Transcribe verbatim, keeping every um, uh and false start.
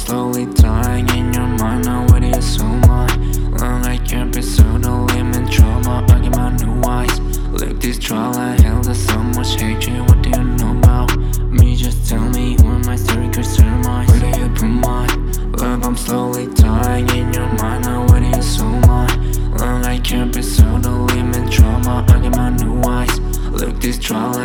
slowly dying in your mind. Now what is so much? Long I can't be so the limit trauma. I get my new eyes. Look this trial I held. There's so much hatred. What do you know about me? Just tell me who am I staring concern my where do you put my love? I'm slowly dying in your mind. Now what is so much? Long I can't be so the limit trauma. I get my new eyes. Look this trial